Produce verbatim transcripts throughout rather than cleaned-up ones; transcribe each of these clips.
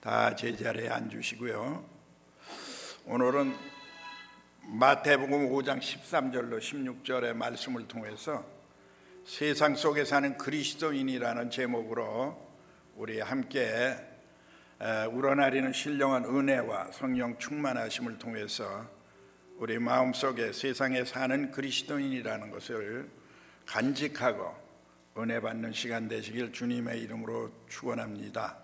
다 제자리에 앉으시고요. 오늘은 마태복음 오 장 십삼 절로 십육 절의 말씀을 통해서 세상 속에 사는 그리스도인이라는 제목으로 우리 함께 우러나리는 신령한 은혜와 성령 충만하심을 통해서 우리 마음속에 세상에 사는 그리스도인이라는 것을 간직하고 은혜 받는 시간 되시길 주님의 이름으로 축원합니다.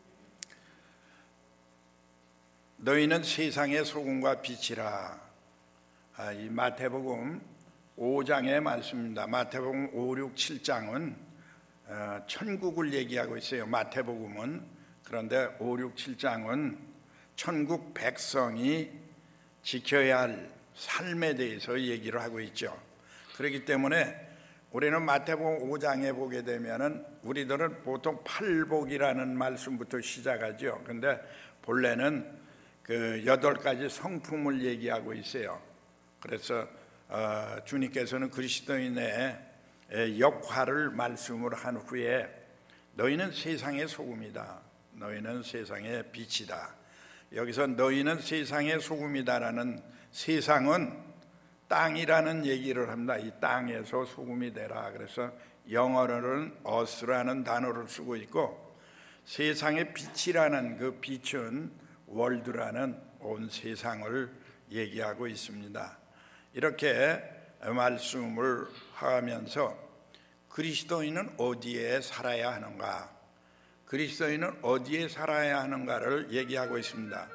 너희는 세상의 소금과 빛이라. 아, 이 마태복음 오 장의 말씀입니다. 마태복음 오, 육, 칠 장은 어, 천국을 얘기하고 있어요. 마태복음은. 그런데 오, 육, 칠 장은 천국 백성이 지켜야 할 삶에 대해서 얘기를 하고 있죠. 그렇기 때문에 우리는 마태복음 오 장에 보게 되면은 우리들은 보통 팔복이라는 말씀부터 시작하죠. 그런데 본래는 그 여덟 가지 성품을 얘기하고 있어요. 그래서 어, 주님께서는 그리스도인의 역할을 말씀을 한 후에 너희는 세상의 소금이다. 너희는 세상의 빛이다. 여기서 너희는 세상의 소금이다라는 세상은 땅이라는 얘기를 합니다. 이 땅에서 소금이 되라. 그래서 영어로는 us라는 단어를 쓰고 있고, 세상의 빛이라는 그 빛은 월드라는 온 세상을 얘기하고 있습니다. 이렇게 말씀을 하면서 그리스도인은 어디에 살아야 하는가, 그리스도인은 어디에 살아야 하는가를 얘기하고 있습니다.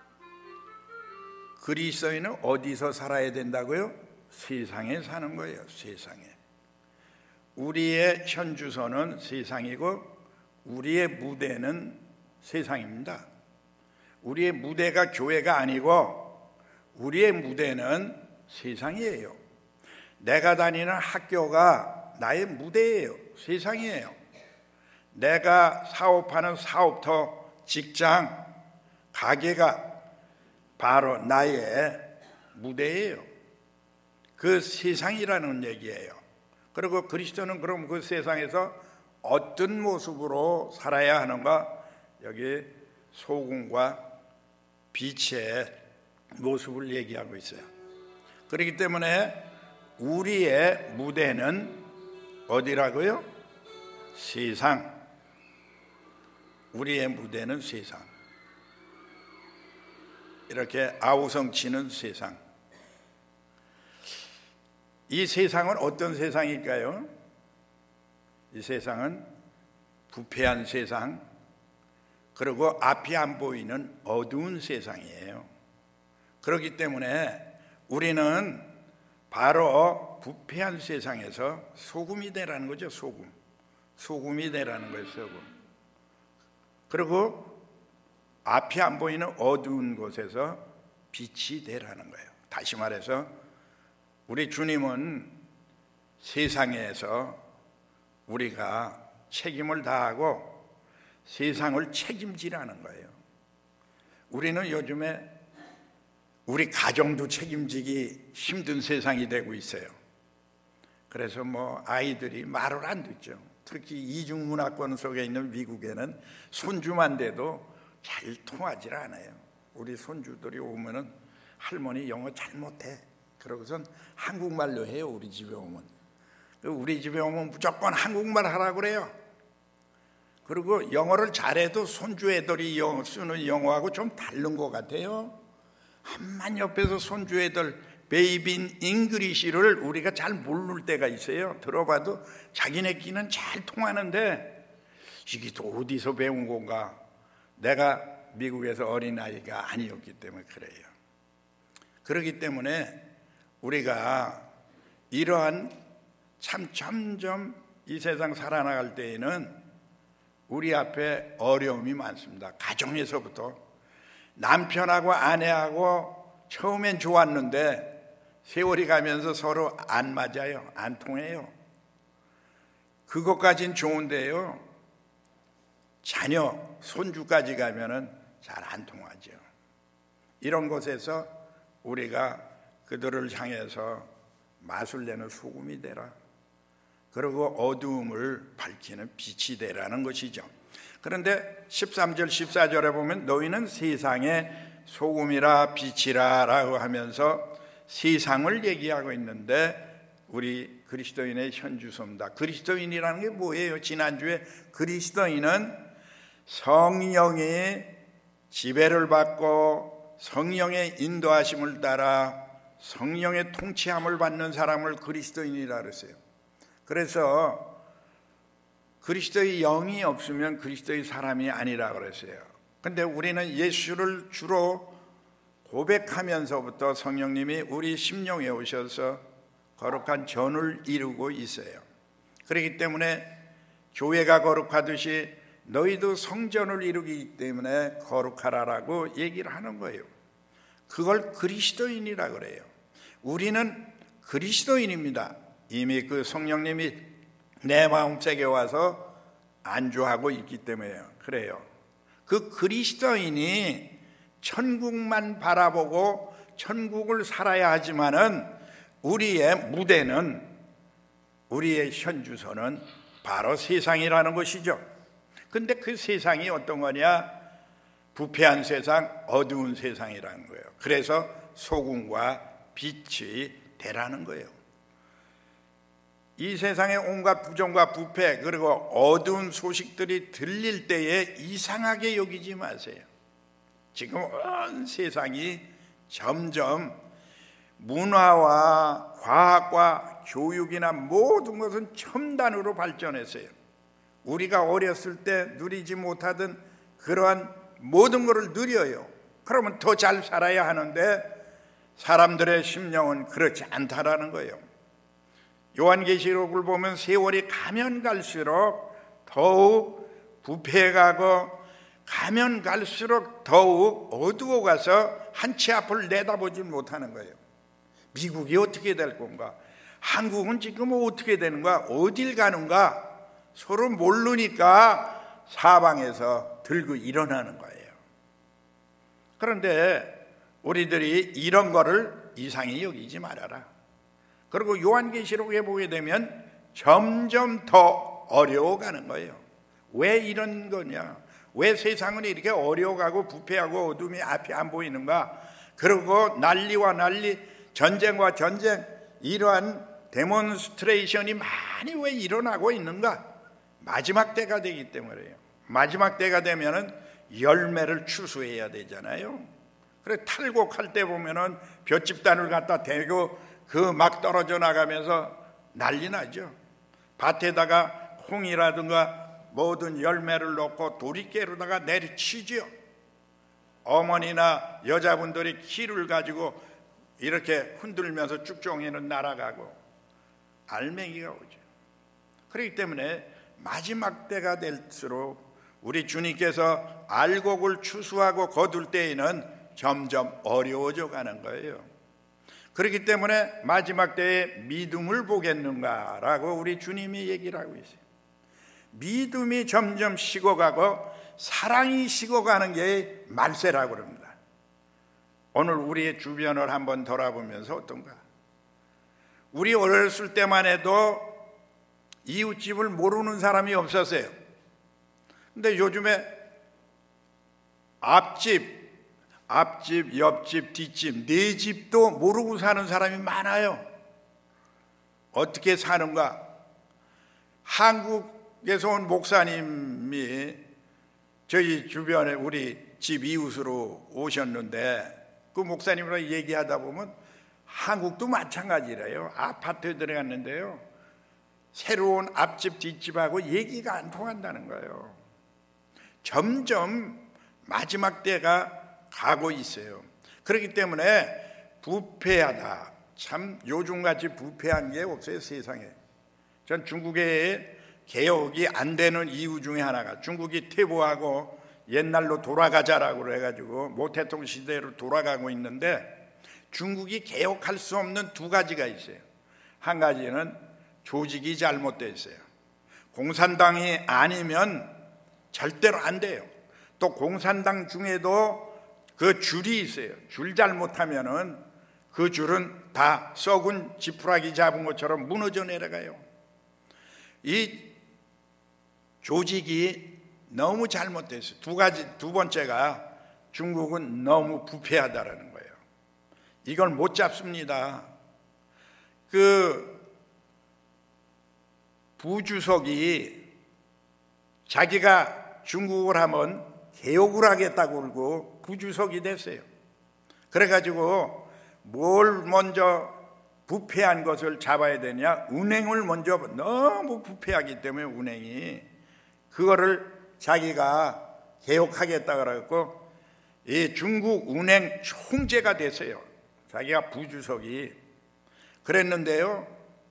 그리스도인은 어디서 살아야 된다고요? 세상에 사는 거예요. 세상에. 우리의 현주소는 세상이고 우리의 무대는 세상입니다. 우리의 무대가 교회가 아니고 우리의 무대는 세상이에요. 내가 다니는 학교가 나의 무대예요. 세상이에요. 내가 사업하는 사업터, 직장, 가게가 바로 나의 무대예요. 그 세상이라는 얘기예요. 그리고 그리스도는 그럼 그 세상에서 어떤 모습으로 살아야 하는가? 여기 소금과 빛의 모습을 얘기하고 있어요. 그렇기 때문에 우리의 무대는 어디라고요? 세상. 우리의 무대는 세상. 이렇게 아우성치는 세상. 이 세상은 어떤 세상일까요? 이 세상은 부패한 세상, 그리고 앞이 안 보이는 어두운 세상이에요. 그렇기 때문에 우리는 바로 부패한 세상에서 소금이 되라는 거죠. 소금. 소금이 되라는 거예요. 소금. 그리고 앞이 안 보이는 어두운 곳에서 빛이 되라는 거예요. 다시 말해서 우리 주님은 세상에서 우리가 책임을 다하고 세상을 책임지라는 거예요. 우리는 요즘에 우리 가정도 책임지기 힘든 세상이 되고 있어요. 그래서 뭐 아이들이 말을 안 듣죠. 특히 이중문화권 속에 있는 미국에는 손주만 돼도 잘 통하지 않아요. 우리 손주들이 오면은 할머니 영어 잘 못해. 그러고선 한국말로 해요. 우리 집에 오면. 우리 집에 오면 무조건 한국말 하라고 그래요. 그리고 영어를 잘해도 손주 애들이 영어 쓰는 영어하고 좀 다른 것 같아요. 한만 옆에서 손주 애들 베이빈 잉글리시를 우리가 잘 모를 때가 있어요. 들어봐도 자기네끼리는 잘 통하는데 이게 또 어디서 배운 건가? 내가 미국에서 어린아이가 아니었기 때문에 그래요. 그렇기 때문에 우리가 이러한 참 점점 이 세상 살아나갈 때에는 우리 앞에 어려움이 많습니다. 가정에서부터 남편하고 아내하고 처음엔 좋았는데 세월이 가면서 서로 안 맞아요. 안 통해요. 그것까진 좋은데요, 자녀, 손주까지 가면은 잘 안 통하죠. 이런 곳에서 우리가 그들을 향해서 맛을 내는 소금이 되라. 그리고 어두움을 밝히는 빛이 되라는 것이죠. 그런데 십삼 절 십사 절에 보면 너희는 세상의 소금이라 빛이라 라고 하면서 세상을 얘기하고 있는데 우리 그리스도인의 현주소입니다. 그리스도인이라는 게 뭐예요? 지난주에 그리스도인은 성령의 지배를 받고 성령의 인도하심을 따라 성령의 통치함을 받는 사람을 그리스도인이라 그랬어요. 그래서 그리스도의 영이 없으면 그리스도의 사람이 아니라 그랬어요. 근데 우리는 예수를 주로 고백하면서부터 성령님이 우리 심령에 오셔서 거룩한 전을 이루고 있어요. 그렇기 때문에 교회가 거룩하듯이 너희도 성전을 이루기 때문에 거룩하라라고 얘기를 하는 거예요. 그걸 그리스도인이라 그래요. 우리는 그리스도인입니다. 이미 그 성령님이 내 마음속에 와서 안주하고 있기 때문에요. 그래요. 그 그리스도인이 천국만 바라보고 천국을 살아야 하지만은 우리의 무대는, 우리의 현주소는 바로 세상이라는 것이죠. 근데 그 세상이 어떤 거냐? 부패한 세상, 어두운 세상이라는 거예요. 그래서 소금과 빛이 되라는 거예요. 이 세상의 온갖 부정과 부패 그리고 어두운 소식들이 들릴 때에 이상하게 여기지 마세요. 지금 온 세상이 점점 문화와 과학과 교육이나 모든 것은 첨단으로 발전했어요. 우리가 어렸을 때 누리지 못하던 그러한 모든 것을 누려요. 그러면 더 잘 살아야 하는데 사람들의 심령은 그렇지 않다라는 거예요. 요한계시록을 보면 세월이 가면 갈수록 더욱 부패가고 가면 갈수록 더욱 어두워가서 한치 앞을 내다보지 못하는 거예요. 미국이 어떻게 될 건가? 한국은 지금 어떻게 되는가? 어딜 가는가? 서로 모르니까 사방에서 들고 일어나는 거예요. 그런데 우리들이 이런 거를 이상히 여기지 말아라. 그리고 요한계시록에 보게 되면 점점 더 어려워가는 거예요. 왜 이런 거냐? 왜 세상은 이렇게 어려워가고 부패하고 어둠이 앞이 안 보이는가? 그리고 난리와 난리, 전쟁과 전쟁, 이러한 데몬스트레이션이 많이 왜 일어나고 있는가? 마지막 때가 되기 때문에요. 마지막 때가 되면은 열매를 추수해야 되잖아요. 그래 탈곡할 때 보면은 볏집단을 갖다 대고 그 막 떨어져 나가면서 난리 나죠. 밭에다가 콩이라든가 모든 열매를 넣고 도리깨로다가 내리치죠. 어머니나 여자분들이 키를 가지고 이렇게 흔들면서 쭉종이는 날아가고 알맹이가 오죠. 그렇기 때문에 마지막 때가 될수록 우리 주님께서 알곡을 추수하고 거둘 때에는 점점 어려워져 가는 거예요. 그렇기 때문에 마지막 때에 믿음을 보겠는가라고 우리 주님이 얘기를 하고 있어요. 믿음이 점점 식어가고 사랑이 식어가는 게 말세라고 그럽니다. 오늘 우리의 주변을 한번 돌아보면서 어떤가? 우리 어렸을 때만 해도 이웃집을 모르는 사람이 없었어요. 근데 요즘에 앞집, 앞집, 옆집, 뒷집, 네 집도 모르고 사는 사람이 많아요. 어떻게 사는가? 한국에서 온 목사님이 저희 주변에 우리 집 이웃으로 오셨는데 그 목사님이랑 얘기하다 보면 한국도 마찬가지래요. 아파트에 들어갔는데요, 새로운 앞집 뒷집하고 얘기가 안 통한다는 거예요. 점점 마지막 때가 가고 있어요. 그렇기 때문에 부패하다, 참 요즘같이 부패한 게 없어요 세상에. 전 중국의 개혁이 안 되는 이유 중에 하나가 중국이 퇴보하고 옛날로 돌아가자라고 해가지고 모태통 시대로 돌아가고 있는데 중국이 개혁할 수 없는 두 가지가 있어요. 한 가지는 조직이 잘못되어 있어요. 공산당이 아니면 절대로 안 돼요. 또 공산당 중에도 그 줄이 있어요. 줄 잘못하면은 그 줄은 다 썩은 지푸라기 잡은 것처럼 무너져 내려가요. 이 조직이 너무 잘못됐어요. 두 가지, 두 번째가 중국은 너무 부패하다라는 거예요. 이걸 못 잡습니다. 그 부주석이 자기가 중국을 하면 개혁을 하겠다고 그러고 부주석이 됐어요. 그래가지고 뭘 먼저 부패한 것을 잡아야 되냐? 운행을 먼저, 너무 부패하기 때문에 운행이 그거를 자기가 개혁하겠다 그래갖고 이 중국 운행 총재가 됐어요. 자기가 부주석이. 그랬는데요,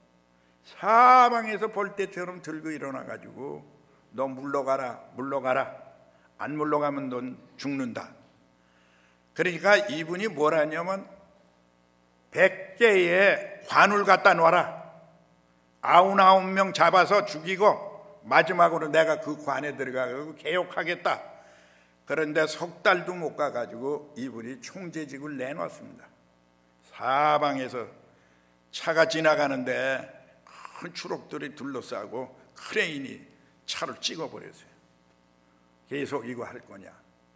사방에서 벌떼처럼 들고 일어나가지고 너 물러가라, 물러가라. 안 물러가면 넌 죽는다. 그러니까 이분이 뭘 하냐면 백 개의 관을 갖다 놔라. 아흔아홉 명 잡아서 죽이고 마지막으로 내가 그 관에 들어가고 개혁하겠다. 그런데 석 달도 못 가가지고 이분이 총재직을 내놨습니다. 사방에서 차가 지나가는데 큰 추록들이 둘러싸고 크레인이 차를 찍어버렸어요. 계속 이거 할 거냐.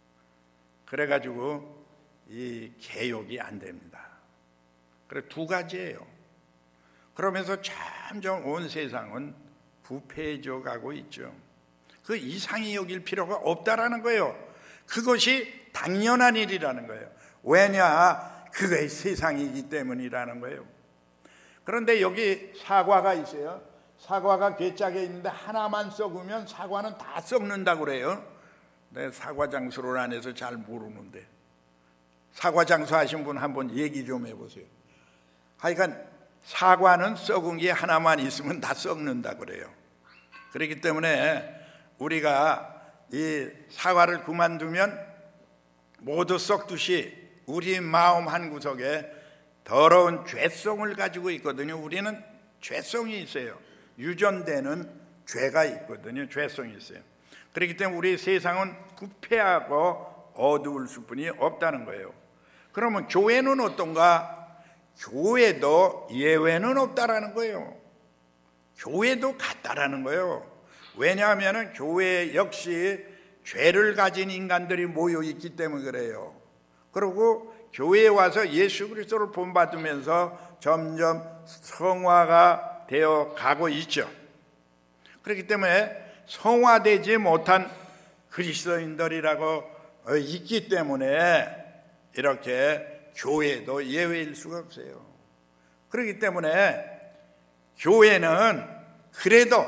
그래가지고 이 개혁이 안 됩니다. 그래 두 가지예요. 그러면서 점점 온 세상은 부패해져 가고 있죠. 그 이상히 여길 필요가 없다라는 거예요. 그것이 당연한 일이라는 거예요. 왜냐? 그게 세상이기 때문이라는 거예요. 그런데 여기 사과가 있어요. 사과가 괴짝에 있는데 하나만 썩으면 사과는 다 썩는다고 그래요. 내 사과 장수를 안 해서 잘 모르는데 사과 장수 하신 분 한번 얘기 좀 해보세요. 하여간 사과는 썩은 게 하나만 있으면 다 썩는다 그래요. 그렇기 때문에 우리가 이 사과를 그만두면 모두 썩듯이 우리 마음 한 구석에 더러운 죄성을 가지고 있거든요. 우리는 죄성이 있어요. 유전되는 죄가 있거든요. 죄성이 있어요. 그렇기 때문에 우리 세상은 부패하고 어두울 수뿐이 없다는 거예요. 그러면 교회는 어떤가? 교회도 예외는 없다라는 거예요. 교회도 같다라는 거예요. 왜냐하면 교회 역시 죄를 가진 인간들이 모여 있기 때문에 그래요. 그리고 교회에 와서 예수 그리스도를 본받으면서 점점 성화가 되어 가고 있죠. 그렇기 때문에 성화되지 못한 그리스도인들이라고 있기 때문에 이렇게 교회도 예외일 수가 없어요. 그렇기 때문에 교회는 그래도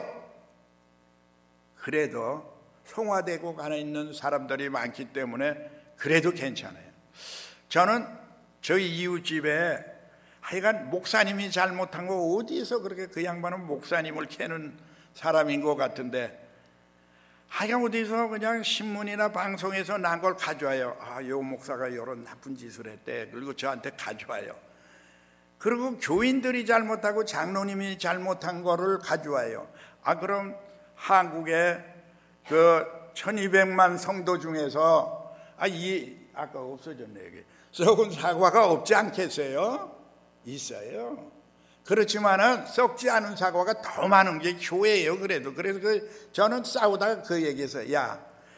그래도 성화되고 가는 있는 사람들이 많기 때문에 그래도 괜찮아요. 저는 저희 이웃집에 하여간 목사님이 잘못한 거 어디서 그렇게 그 양반은 목사님을 캐는 사람인 것 같은데 하여간 어디서 그냥 신문이나 방송에서 난 걸 가져와요. 아, 요 목사가 이런 나쁜 짓을 했대. 그리고 저한테 가져와요. 그리고 교인들이 잘못하고 장로님이 잘못한 거를 가져와요. 아, 그럼 한국의 그 천이백만 성도 중에서 아, 이 아까 없어졌네 여기. 썩은 사과가 없지 않겠어요? 있어요. 그렇지만은 썩지 않은 사과가 더 많은 게 교회예요. 그래도 그래서 그 저는 싸우다가 그 얘기해서 야,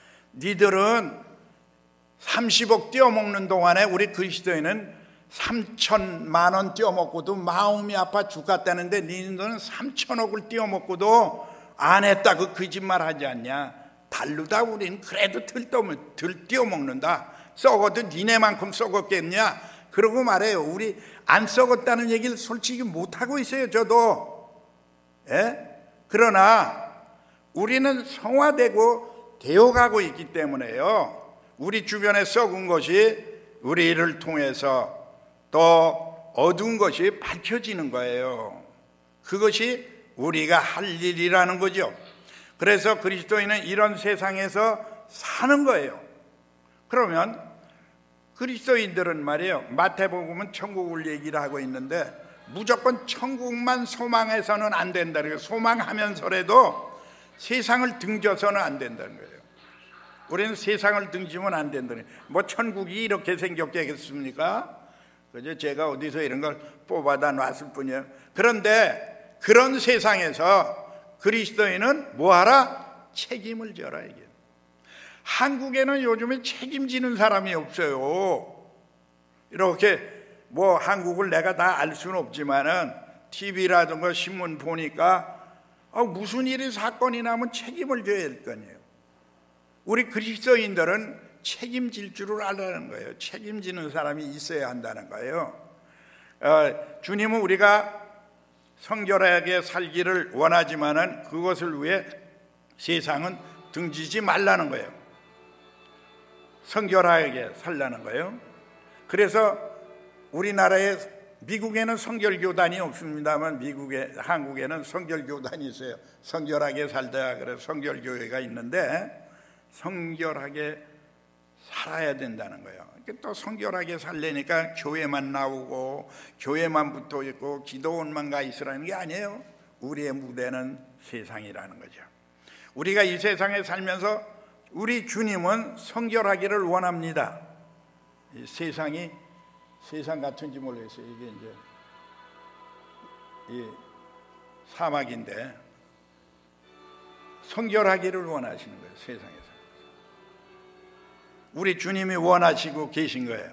니들은 삼십억 떼어먹는 동안에 우리 그리스도인은 삼천만 원 떼어먹고도 마음이 아파 죽겠다는데 니들은 삼천억을 떼어먹고도 안 했다 그 거짓말 하지 않냐? 다르다. 우린 그래도 들 떼어먹는다. 썩어도 니네만큼 썩었겠냐? 그러고 말해요. 우리 안 썩었다는 얘기를 솔직히 못하고 있어요. 저도. 예? 그러나 우리는 성화되고 되어가고 있기 때문에요. 우리 주변에 썩은 것이 우리를 통해서 또 어두운 것이 밝혀지는 거예요. 그것이 우리가 할 일이라는 거죠. 그래서 그리스도인은 이런 세상에서 사는 거예요. 그러면 그리스도인들은 말이에요. 마태복음은 천국을 얘기를 하고 있는데 무조건 천국만 소망해서는 안 된다는 거예요. 소망하면서라도 세상을 등져서는 안 된다는 거예요. 우리는 세상을 등지면 안 된다는 거예요. 뭐 천국이 이렇게 생겼겠습니까? 그죠? 제가 어디서 이런 걸 뽑아다 놨을 뿐이에요. 그런데 그런 세상에서 그리스도인은 뭐하라? 책임을 져라 이게. 한국에는 요즘에 책임지는 사람이 없어요. 이렇게 뭐 한국을 내가 다 알 수는 없지만은 티비라든가 신문 보니까 아, 무슨 일이 사건이 나면 책임을 져야 할 거 아니에요. 우리 그리스도인들은 책임질 줄을 알라는 거예요. 책임지는 사람이 있어야 한다는 거예요. 어, 주님은 우리가 성결하게 살기를 원하지만은 그것을 위해 세상은 등지지 말라는 거예요. 성결하게 살라는 거예요. 그래서 우리나라에 미국에는 성결교단이 없습니다만 미국에 한국에는 성결교단이 있어요. 성결하게 살다 그래서 성결교회가 있는데 성결하게 살아야 된다는 거예요. 또 성결하게 살려니까 교회만 나오고 교회만 붙어 있고 기도원만 가 있으라는 게 아니에요. 우리의 무대는 세상이라는 거죠. 우리가 이 세상에 살면서 우리 주님은 성결하기를 원합니다. 이 세상이 세상 같은지 모르겠어요. 이게 이제 이 사막인데 성결하기를 원하시는 거예요. 세상에서 우리 주님이 원하시고 계신 거예요.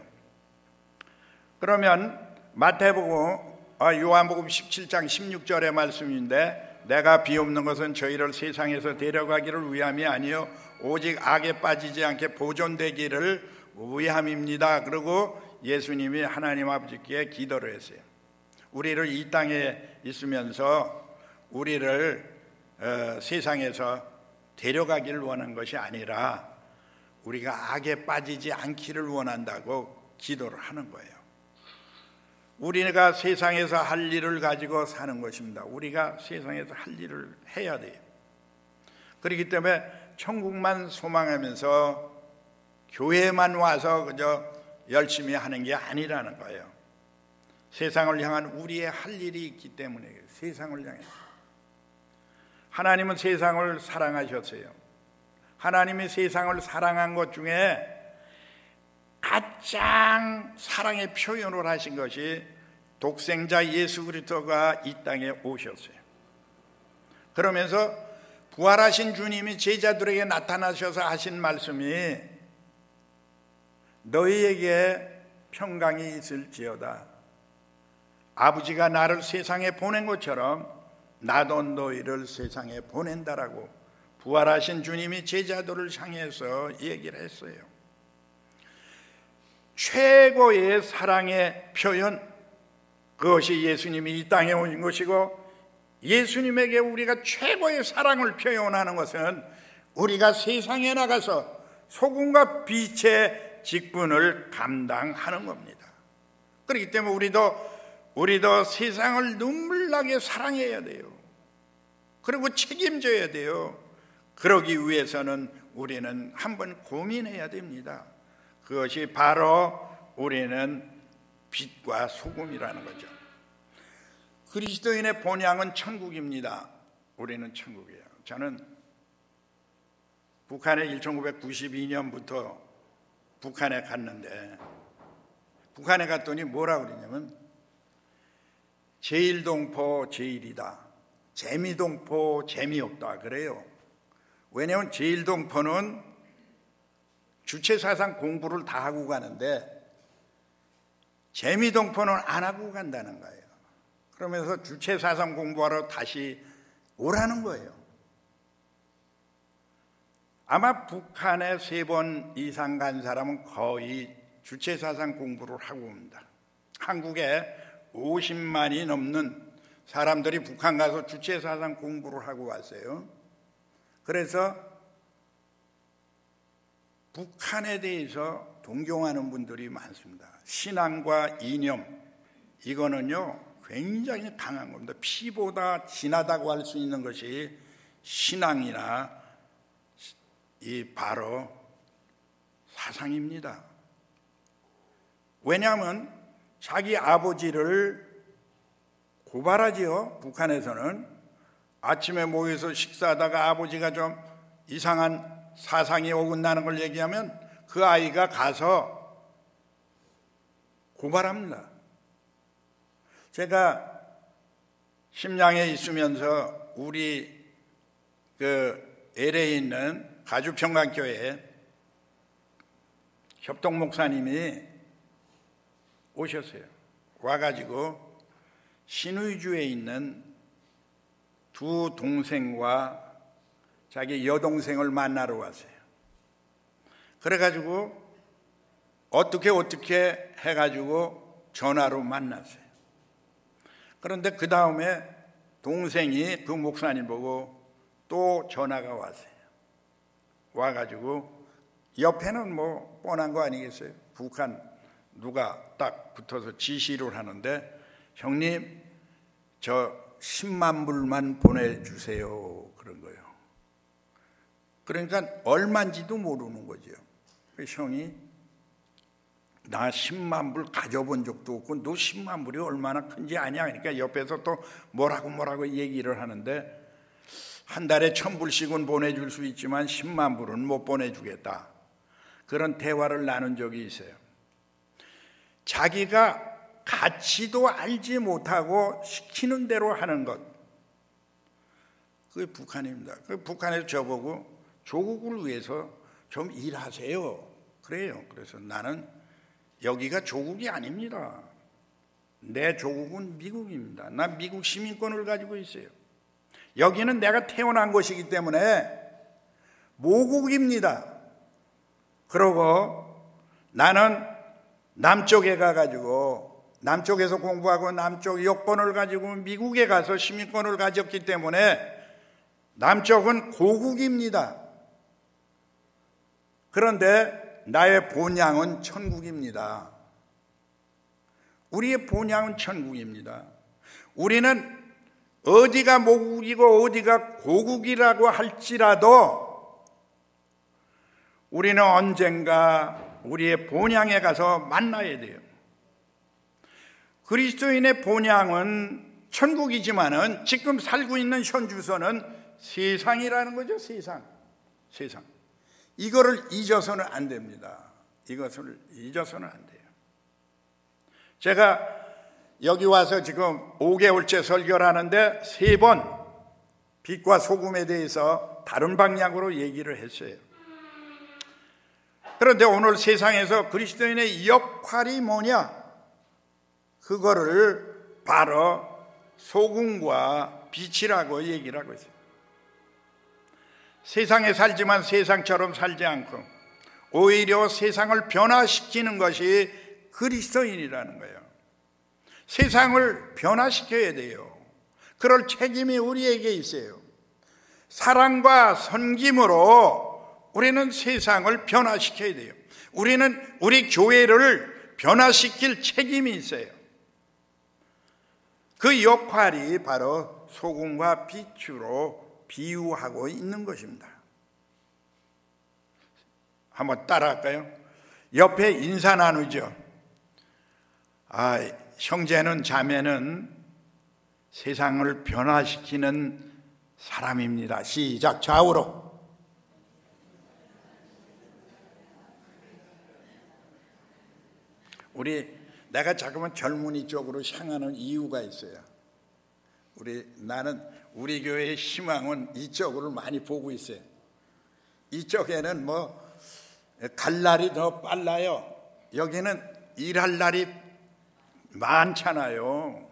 그러면 마태복음 아, 요한복음 십칠 장 십육 절의 말씀인데 내가 비옵는 것은 저희를 세상에서 데려가기를 위함이 아니요 오직 악에 빠지지 않게 보존되기를 위함입니다. 그리고 예수님이 하나님 아버지께 기도를 했어요. 우리를 이 땅에 있으면서 우리를 어, 세상에서 데려가기를 원한 것이 아니라 우리가 악에 빠지지 않기를 원한다고 기도를 하는 거예요. 우리가 세상에서 할 일을 가지고 사는 것입니다. 우리가 세상에서 할 일을 해야 돼요. 그렇기 때문에 천국만 소망하면서 교회만 와서 그저 열심히 하는 게 아니라는 거예요. 세상을 향한 우리의 할 일이 있기 때문에 세상을 향해 하나님은 세상을 사랑하셨어요. 하나님이 세상을 사랑한 것 중에 가장 사랑의 표현을 하신 것이 독생자 예수 그리스도가 이 땅에 오셨어요. 그러면서 부활하신 주님이 제자들에게 나타나셔서 하신 말씀이 너희에게 평강이 있을지어다. 아버지가 나를 세상에 보낸 것처럼 나도 너희를 세상에 보낸다라고 부활하신 주님이 제자들을 향해서 얘기를 했어요. 최고의 사랑의 표현, 그것이 예수님이 이 땅에 오신 것이고 예수님에게 우리가 최고의 사랑을 표현하는 것은 우리가 세상에 나가서 소금과 빛의 직분을 감당하는 겁니다. 그렇기 때문에 우리도 우리도 세상을 눈물나게 사랑해야 돼요. 그리고 책임져야 돼요. 그러기 위해서는 우리는 한번 고민해야 됩니다. 그것이 바로 우리는 빛과 소금이라는 거죠. 그리스도인의 본향은 천국입니다. 우리는 천국이에요. 저는 북한에 천구백구십이 년부터 북한에 갔는데 북한에 갔더니 뭐라 그러냐면 제일동포 제일이다. 재미동포 재미없다 그래요. 왜냐하면 제일동포는 주체사상 공부를 다 하고 가는데 재미동포는 안 하고 간다는 거예요. 그러면서 주체사상 공부하러 다시 오라는 거예요. 아마 북한에 세 번 이상 간 사람은 거의 주체사상 공부를 하고 옵니다. 한국에 오십만이 넘는 사람들이 북한 가서 주체사상 공부를 하고 왔어요. 그래서 북한에 대해서 동경하는 분들이 많습니다. 신앙과 이념, 이거는요 굉장히 강한 겁니다. 피보다 진하다고 할 수 있는 것이 신앙이나 이 바로 사상입니다. 왜냐하면 자기 아버지를 고발하지요. 북한에서는 아침에 모여서 식사하다가 아버지가 좀 이상한 사상이 어긋나는 걸 얘기하면 그 아이가 가서 고발합니다. 제가 심양에 있으면서 우리 그 엘에이에 있는 가주평강교회 협동 목사님이 오셨어요. 와가지고 신의주에 있는 두 동생과 자기 여동생을 만나러 왔어요. 그래가지고 어떻게 어떻게 해가지고 전화로 만났어요. 그런데 그 다음에 동생이 그 목사님 보고 또 전화가 왔어요. 와가지고 옆에는 뭐 뻔한 거 아니겠어요? 북한 누가 딱 붙어서 지시를 하는데 형님 저 십만 불만 보내주세요 그런 거예요. 그러니까 얼마인지도 모르는 거죠. 형이 나 십만 불 가져본 적도 없고 너 십만 불이 얼마나 큰지 아냐. 그러니까 옆에서 또 뭐라고 뭐라고 얘기를 하는데 한 달에 천 불씩은 보내줄 수 있지만 십만 불은 못 보내주겠다. 그런 대화를 나눈 적이 있어요. 자기가 가치도 알지 못하고 시키는 대로 하는 것, 그게 북한입니다. 그 북한에서 저보고 조국을 위해서 좀 일하세요 그래요. 그래서 나는 여기가 조국이 아닙니다. 내 조국은 미국입니다. 난 미국 시민권을 가지고 있어요. 여기는 내가 태어난 곳이기 때문에 모국입니다. 그러고 나는 남쪽에 가가지고 남쪽에서 공부하고 남쪽 여권을 가지고 미국에 가서 시민권을 가졌기 때문에 남쪽은 고국입니다. 그런데 나의 본향은 천국입니다. 우리의 본향은 천국입니다. 우리는 어디가 모국이고 어디가 고국이라고 할지라도 우리는 언젠가 우리의 본향에 가서 만나야 돼요. 그리스도인의 본향은 천국이지만은 지금 살고 있는 현주소는 세상이라는 거죠. 세상. 세상. 이거를 잊어서는 안 됩니다. 이것을 잊어서는 안 돼요. 제가 여기 와서 지금 오 개월째 설교를 하는데 세 번 빛과 소금에 대해서 다른 방향으로 얘기를 했어요. 그런데 오늘 세상에서 그리스도인의 역할이 뭐냐? 그거를 바로 소금과 빛이라고 얘기를 하고 있어요. 세상에 살지만 세상처럼 살지 않고 오히려 세상을 변화시키는 것이 그리스도인이라는 거예요. 세상을 변화시켜야 돼요. 그럴 책임이 우리에게 있어요. 사랑과 섬김으로 우리는 세상을 변화시켜야 돼요. 우리는 우리 교회를 변화시킬 책임이 있어요. 그 역할이 바로 소금과 빛으로 비유하고 있는 것입니다. 한번 따라할까요? 옆에 인사 나누죠. 아, 형제는 자매는 세상을 변화시키는 사람입니다. 시작. 좌우로. 우리 내가 자꾸만 젊은이 쪽으로 향하는 이유가 있어요. 우리 나는 우리 교회의 희망은 이쪽으로 많이 보고 있어요. 이쪽에는 뭐 갈 날이 더 빨라요. 여기는 일할 날이 많잖아요.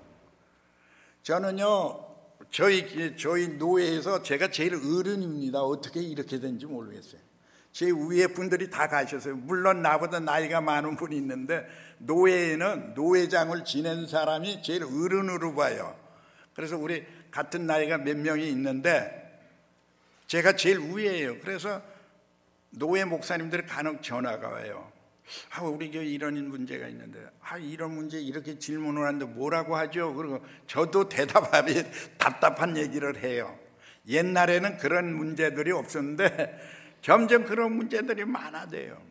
저는요 저희 저희 노회에서 제가 제일 어른입니다. 어떻게 이렇게 된지 모르겠어요. 제 위에 분들이 다 가셨어요. 물론 나보다 나이가 많은 분이 있는데 노회에는 노회장을 지낸 사람이 제일 어른으로 봐요. 그래서 우리 같은 나이가 몇 명이 있는데 제가 제일 위에예요. 그래서 노회 목사님들이 간혹 전화가 와요. 아, 우리 교회 이런 문제가 있는데, 아, 이런 문제 이렇게 질문을 하는데 뭐라고 하죠? 그리고 저도 대답하기 답답한 얘기를 해요. 옛날에는 그런 문제들이 없었는데 점점 그런 문제들이 많아져요.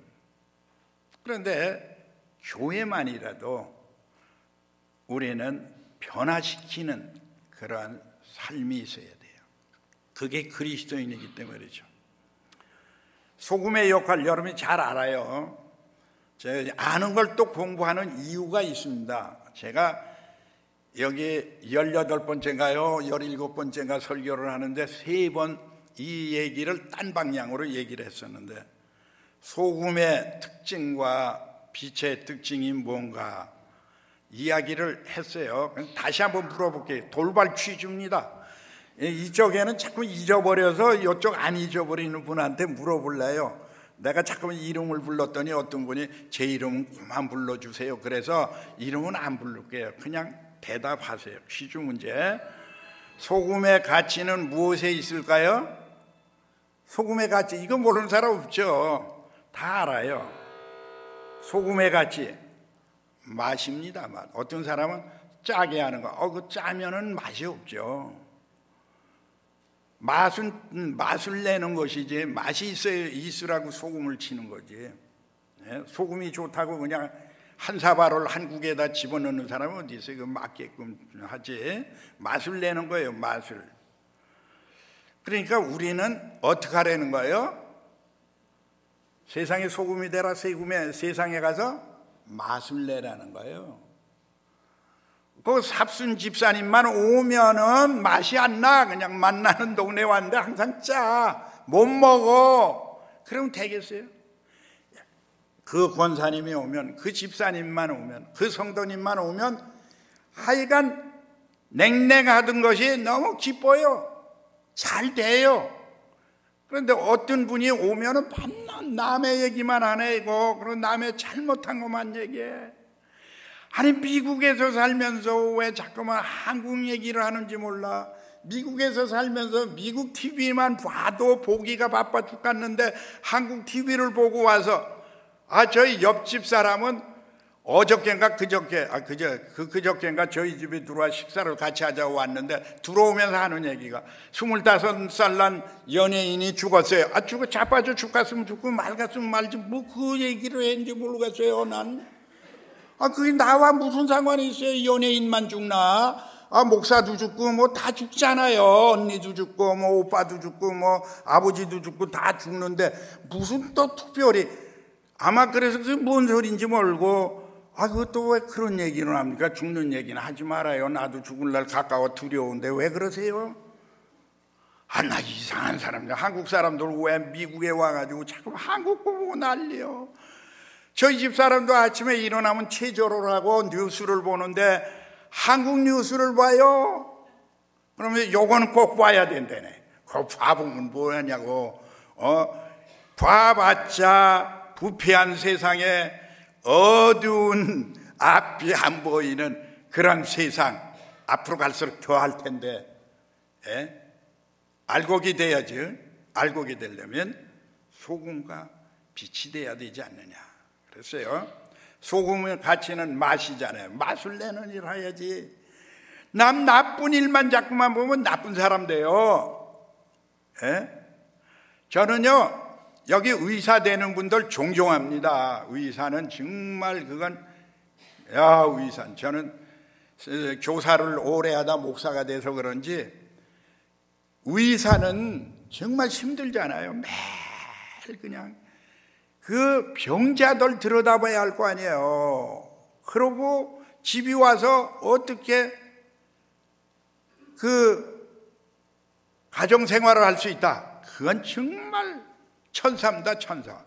그런데 교회만이라도 우리는 변화시키는 그러한 삶이 있어야 돼요. 그게 그리스도인이기 때문이죠. 소금의 역할 여러분이 잘 알아요. 제가 아는 걸 또 공부하는 이유가 있습니다. 제가 여기 열여덟 번째인가요? 열일곱 번째인가 설교를 하는데 세 번 이 얘기를 딴 방향으로 얘기를 했었는데 소금의 특징과 빛의 특징이 뭔가 이야기를 했어요. 다시 한번 물어볼게요. 돌발 퀴즈입니다. 이쪽에는 자꾸 잊어버려서 이쪽 안 잊어버리는 분한테 물어볼래요. 내가 자꾸 이름을 불렀더니 어떤 분이 제 이름은 그만 불러주세요. 그래서 이름은 안 부를게요. 그냥 대답하세요. 퀴즈 문제. 소금의 가치는 무엇에 있을까요? 소금의 가치, 이거 모르는 사람 없죠. 다 알아요. 소금의 가치, 맛입니다. 맛. 어떤 사람은 짜게 하는 거, 어, 그 짜면은 맛이 없죠. 맛은 맛을 내는 것이지, 맛이 있어야 있으라고 소금을 치는 거지. 예? 소금이 좋다고 그냥 한 사발을 한 국에다 집어넣는 사람은 어디 있어요? 그 맞게끔 하지. 맛을 내는 거예요. 맛을. 그러니까 우리는 어떻게 하라는 거예요? 세상에 소금이 되라. 세금에 세상에 가서 맛을 내라는 거예요. 그 삽순 집사님만 오면은 맛이 안 나. 그냥 맛나는 동네 왔는데 항상 짜. 못 먹어. 그럼 되겠어요? 그 권사님이 오면, 그 집사님만 오면, 그 성도님만 오면 하여간 냉랭하던 것이 너무 기뻐요. 잘 돼요. 그런데 어떤 분이 오면은 반만 남의 얘기만 하네, 이거. 그리고 남의 잘못한 것만 얘기해. 아니, 미국에서 살면서 왜 자꾸만 한국 얘기를 하는지 몰라. 미국에서 살면서 미국 티비만 봐도 보기가 바빠 죽겠는데 한국 티비를 보고 와서, 아, 저희 옆집 사람은 어저께인가 그저께, 아, 그저, 그, 그저께인가 저희 집에 들어와 식사를 같이 하자고 왔는데 들어오면서 하는 얘기가 스물다섯 살 난 연예인이 죽었어요. 아, 죽어, 자빠져 죽었으면 죽고 말갔으면 말지, 뭐 그 얘기를 했는지 모르겠어요, 난. 아, 그게 나와 무슨 상관이 있어요? 연예인만 죽나? 아, 목사도 죽고 뭐 다 죽잖아요. 언니도 죽고 뭐 오빠도 죽고 뭐 아버지도 죽고 다 죽는데 무슨 또 특별히, 아마 그래서 그게 뭔 소리인지 모르고, 아, 그것도 왜 그런 얘기를 합니까? 죽는 얘기는 하지 말아요. 나도 죽을 날 가까워 두려운데 왜 그러세요? 아, 나 이상한 사람들. 한국 사람들 왜 미국에 와가지고 자꾸 한국 보고 난리요. 저희 집 사람도 아침에 일어나면 체조를 하고 뉴스를 보는데 한국 뉴스를 봐요. 그러면 요거는 꼭 봐야 된다네. 그거 봐보면 뭐하냐고. 어? 봐봤자 부패한 세상에 어두운 앞이 안 보이는 그런 세상, 앞으로 갈수록 더 할 텐데, 예? 알곡이 돼야지. 알곡이 되려면 소금과 빛이 돼야 되지 않느냐 그랬어요. 소금의 가치는 맛이잖아요. 맛을 내는 일 해야지. 남 나쁜 일만 자꾸만 보면 나쁜 사람 돼요. 예? 저는요, 여기 의사 되는 분들 존경합니다. 의사는 정말 그건, 야, 의사. 저는 교사를 오래 하다 목사가 돼서 그런지 의사는 정말 힘들잖아요. 매일 그냥 그 병자들 들여다봐야 할 거 아니에요. 그러고 집이 와서 어떻게 그 가정생활을 할 수 있다. 그건 정말 천사입니다, 천사.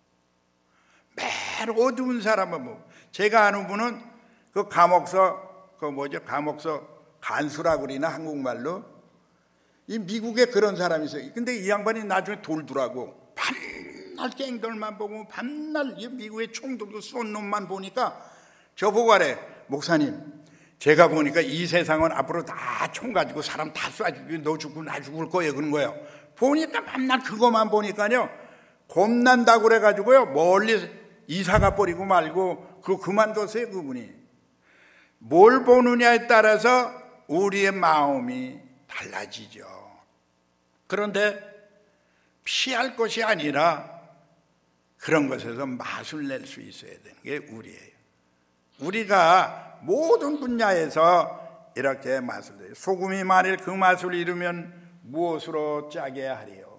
매일 어두운 사람은 뭐, 제가 아는 분은 그 감옥서, 그 뭐죠, 감옥서 간수라고 그러나 한국말로. 이 미국에 그런 사람이 있어요. 근데 이 양반이 나중에 돌더라고. 밤날 깽돌만 보고 밤날 미국의 총들도 쏜 놈만 보니까 저보고 가래, 목사님, 제가 보니까 이 세상은 앞으로 다 총 가지고 사람 다 쏴주고 너 죽고 나 죽을 거예요, 그런 거예요. 보니까 밤날 그거만 보니까요 겁난다고 그래가지고요 멀리 이사가 버리고 말고 그거 그만뒀어요. 그분이 뭘 보느냐에 따라서 우리의 마음이 달라지죠. 그런데 피할 것이 아니라 그런 것에서 맛을 낼 수 있어야 되는 게 우리예요. 우리가 모든 분야에서 이렇게 맛을 내요. 소금이 만일 그 맛을 잃으면 무엇으로 짜게 하리요?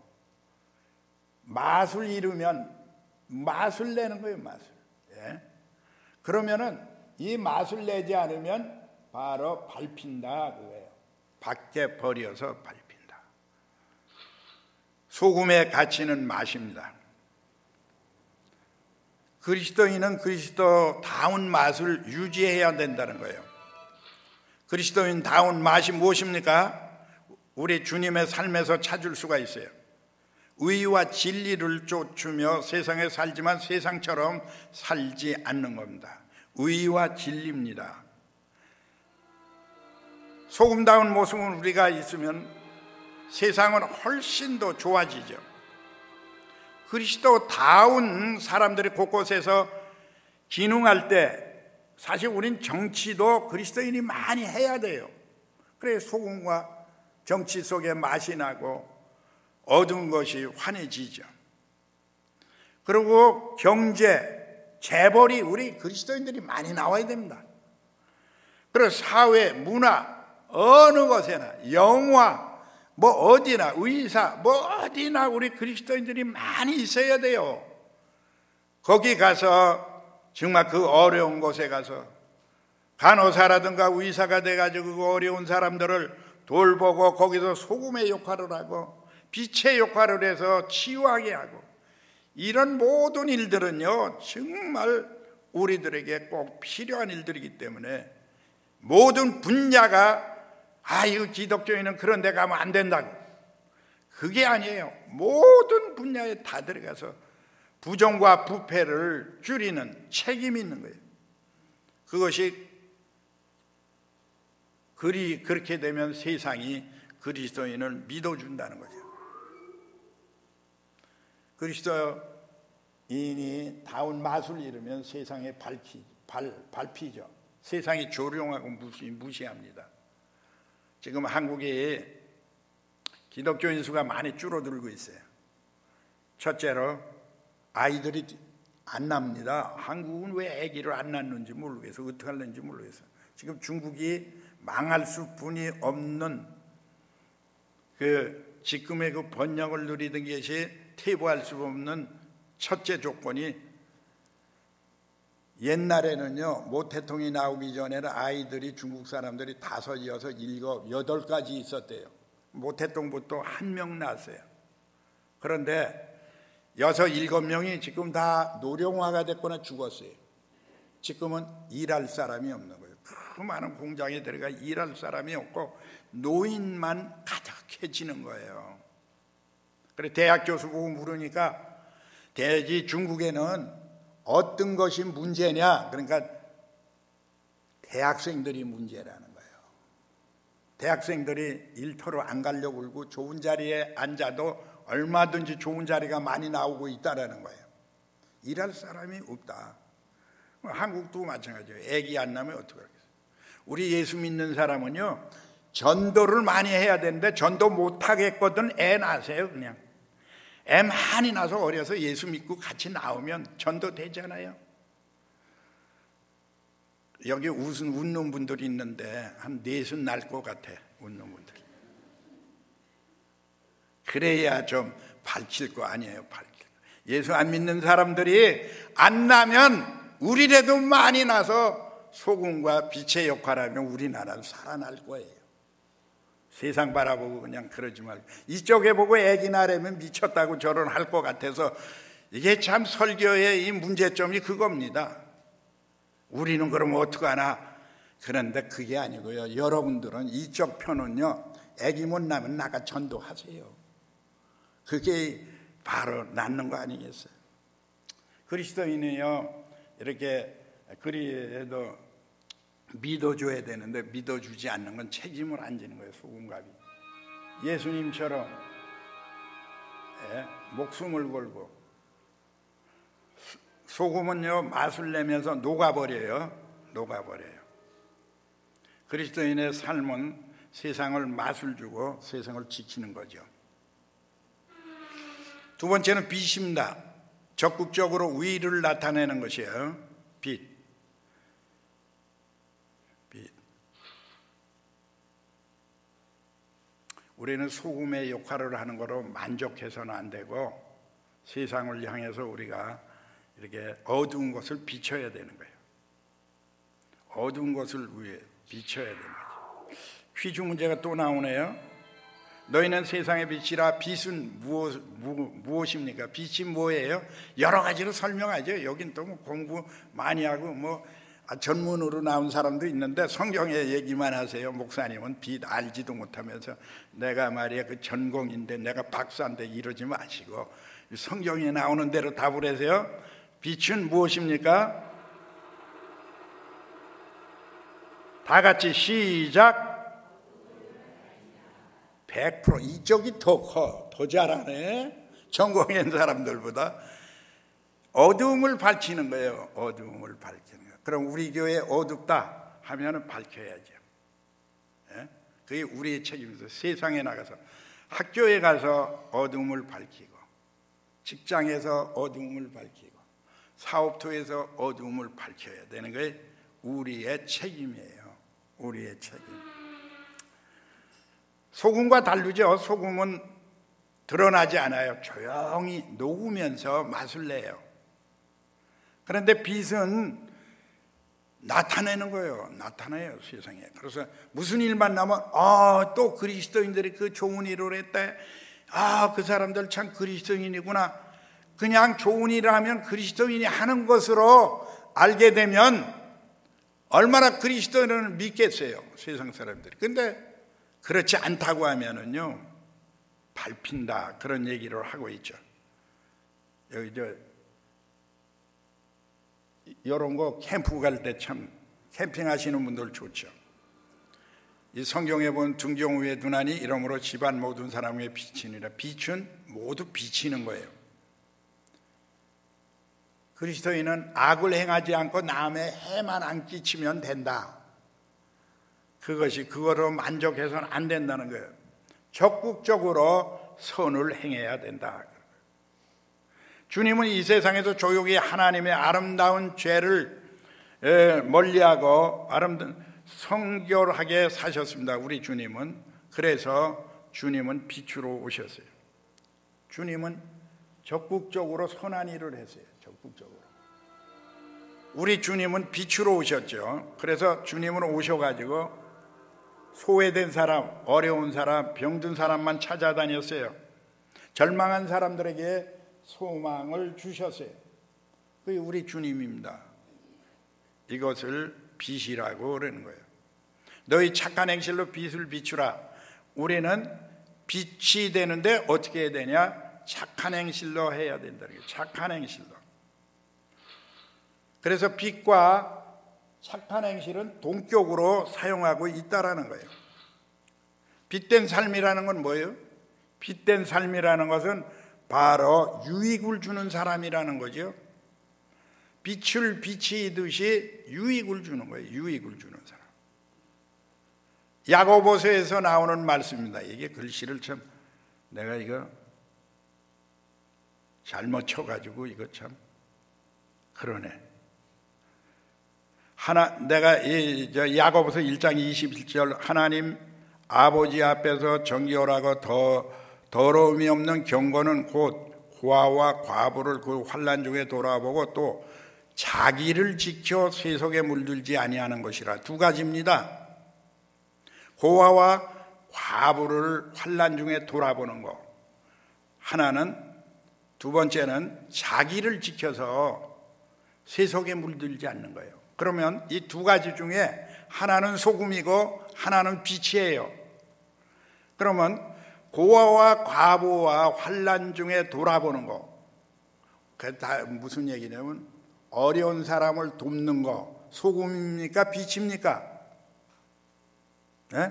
맛을 잃으면 맛을 내는 거예요. 맛을. 예? 그러면은 이 맛을 내지 않으면 바로 밟힌다 그거예요. 밖에 버려서 밟힌다. 소금의 가치는 맛입니다. 그리스도인은 그리스도다운 맛을 유지해야 된다는 거예요. 그리스도인다운 맛이 무엇입니까? 우리 주님의 삶에서 찾을 수가 있어요. 의와 진리를 쫓으며 세상에 살지만 세상처럼 살지 않는 겁니다. 의와 진리입니다. 소금다운 모습은 우리가 있으면 세상은 훨씬 더 좋아지죠. 그리스도다운 사람들이 곳곳에서 기능할 때 사실 우린 정치도 그리스도인이 많이 해야 돼요. 그래 소금과 정치 속에 맛이 나고 어두운 것이 환해지죠. 그리고 경제, 재벌이 우리 그리스도인들이 많이 나와야 됩니다. 그리고 사회, 문화, 어느 곳에나 영화, 뭐 어디나 의사, 뭐 어디나 우리 그리스도인들이 많이 있어야 돼요. 거기 가서 정말 그 어려운 곳에 가서 간호사라든가 의사가 돼가지고 그 어려운 사람들을 돌보고 거기서 소금의 역할을 하고 빛의 역할을 해서 치유하게 하고 이런 모든 일들은요 정말 우리들에게 꼭 필요한 일들이기 때문에 모든 분야가 아 이거 기독교인은 그런 데 가면 안 된다고 그게 아니에요. 모든 분야에 다 들어가서 부정과 부패를 줄이는 책임이 있는 거예요. 그것이 그리 그렇게 되면 세상이 그리스도인을 믿어준다는 거죠. 그리스도인이 다운 맛을 잃으면 세상에 밝히, 발, 밟히죠. 세상이 조용하고 무시, 무시합니다. 지금 한국에 기독교인 수가 많이 줄어들고 있어요. 첫째로 아이들이 안 납니다. 한국은 왜 아기를 안 낳는지 모르겠어. 어떻게 하는지 모르겠어. 지금 중국이 망할 수뿐이 없는 그 지금의 그 번영을 누리던 것이 퇴보할 수 없는 첫째 조건이 옛날에는요 모태통이 나오기 전에는 아이들이 중국 사람들이 다섯, 여섯, 일곱, 여덟까지 있었대요. 모태통부터 한 명 낳았어요. 그런데 여섯, 일곱 명이 지금 다 노령화가 됐거나 죽었어요. 지금은 일할 사람이 없는 거예요. 그 많은 공장에 들어가 일할 사람이 없고 노인만 가득해지는 거예요. 그래 대학 교수 보고 물으니까 대지 중국에는 어떤 것이 문제냐? 그러니까 대학생들이 문제라는 거예요. 대학생들이 일터로 안 가려고 그러고 좋은 자리에 앉아도 얼마든지 좋은 자리가 많이 나오고 있다라는 거예요. 일할 사람이 없다. 한국도 마찬가지예요. 애기 안 나면 어떡하겠어요. 우리 예수 믿는 사람은요 전도를 많이 해야 되는데 전도 못하겠거든 애 낳으세요. 그냥 애 많이 나서 어려서 예수 믿고 같이 나오면 전도 되잖아요. 여기 웃은, 웃는 분들이 있는데 한 넷은 날 것 같아. 웃는 분들 그래야 좀 밝힐 거 아니에요. 밝힐 거. 예수 안 믿는 사람들이 안 나면 우리라도 많이 나서 소금과 빛의 역할하면 우리나라는 살아날 거예요. 세상 바라보고 그냥 그러지 말고 이쪽에 보고 애기 낳으려면 미쳤다고 저런 할 것 같아서 이게 참 설교의 이 문제점이 그겁니다. 우리는 그럼 어떡하나? 그런데 그게 아니고요. 여러분들은 이쪽 편은요 애기 못 낳으면 나가 전도하세요. 그게 바로 낫는 거 아니겠어요? 그리스도인이요 이렇게 그래도 믿어줘야 되는데 믿어주지 않는 건 책임을 안 지는 거예요. 소금갑이 예수님처럼 예, 목숨을 걸고 소금은요 맛을 내면서 녹아버려요. 녹아버려요. 그리스도인의 삶은 세상을 맛을 주고 세상을 지키는 거죠. 두 번째는 빛입니다. 적극적으로 의를 나타내는 것이에요. 빛. 빛. 우리는 소금의 역할을 하는 거로 만족해서는 안 되고 세상을 향해서 우리가 이렇게 어두운 것을 비춰야 되는 거예요. 어두운 것을 위해 비춰야 되는 거죠. 퀴즈 문제가 또 나오네요. 너희는 세상의 빛이라. 빛은 무엇, 무, 무엇입니까? 빛이 뭐예요? 여러 가지로 설명하죠. 여긴 또 뭐 공부 많이 하고 뭐 전문으로 나온 사람도 있는데 성경에 얘기만 하세요. 목사님은 빛 알지도 못하면서 내가 말이야 그 전공인데 내가 박사인데 이러지 마시고 성경에 나오는 대로 답을 하세요. 빛은 무엇입니까? 다 같이 시작. 백 퍼센트 이쪽이 더 커, 더 잘하네. 전공인 사람들보다. 어두움을 밝히는 거예요. 어두움을 밝히는 거. 그럼 우리 교회 어둡다 하면은 밝혀야죠. 예? 그게 우리의 책임이죠. 세상에 나가서, 학교에 가서 어두움을 밝히고, 직장에서 어두움을 밝히고, 사업토에서 어두움을 밝혀야 되는 게 우리의 책임이에요. 우리의 책임. 소금과 다르죠. 소금은 드러나지 않아요. 조용히 녹으면서 맛을 내요. 그런데 빛은 나타내는 거예요. 나타내요, 세상에. 그래서 무슨 일만 나면 아, 또 그리스도인들이 그 좋은 일을 했대. 아, 그 사람들 참 그리스도인이구나. 그냥 좋은 일을 하면 그리스도인이 하는 것으로 알게 되면 얼마나 그리스도인을 믿겠어요, 세상 사람들이. 근데 그렇지 않다고 하면은요, 밟힌다, 그런 얘기를 하고 있죠. 여기 저 이런 거 캠프 갈 때 참 캠핑하시는 분들 좋죠. 이 성경에 본 등정우의 두난이 이러므로 집안 모든 사람에게 비치니라. 빛은 모두 비치는 거예요. 그리스도인은 악을 행하지 않고 남의 해만 안 끼치면 된다. 그것이 그거로 만족해서는 안 된다는 거예요. 적극적으로 선을 행해야 된다. 주님은 이 세상에서 조용히 하나님의 아름다운 죄를 멀리하고 아름다운 성결하게 사셨습니다. 우리 주님은. 그래서 주님은 빛으로 오셨어요. 주님은 적극적으로 선한 일을 했어요. 적극적으로. 우리 주님은 빛으로 오셨죠. 그래서 주님은 오셔가지고 소외된 사람, 어려운 사람, 병든 사람만 찾아다녔어요. 절망한 사람들에게 소망을 주셨어요. 그게 우리 주님입니다. 이것을 빛이라고 그러는 거예요. 너희 착한 행실로 빛을 비추라. 우리는 빛이 되는데 어떻게 해야 되냐? 착한 행실로 해야 된다는 거예요. 착한 행실로. 그래서 빛과 착한 행실은 동격으로 사용하고 있다라는 거예요. 빛된 삶이라는 건 뭐예요? 빛된 삶이라는 것은 바로 유익을 주는 사람이라는 거죠. 빛을 비치듯이 유익을 주는 거예요. 유익을 주는 사람. 야고보서에서 나오는 말씀입니다. 이게 글씨를 참 내가 이거 잘못 쳐가지고 이거 참 그러네. 하나 내가 이 저 야고보서 일 장 이십일 절 하나님 아버지 앞에서 정결하고 더 더러움이 없는 경건은 곧 고아와 과부를 그 환난 중에 돌아보고 또 자기를 지켜 세속에 물들지 아니하는 것이라. 두 가지입니다. 고아와 과부를 환난 중에 돌아보는 것. 하나는, 두 번째는 자기를 지켜서 세속에 물들지 않는 거예요. 그러면 이 두 가지 중에 하나는 소금이고 하나는 빛이에요. 그러면 고아와 과부와 환난 중에 돌아보는 거, 그게 다 무슨 얘기냐면 어려운 사람을 돕는 거, 소금입니까? 빛입니까? 네?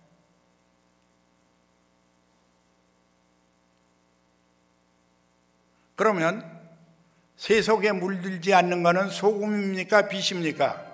그러면 세속에 물들지 않는 것은 소금입니까? 빛입니까?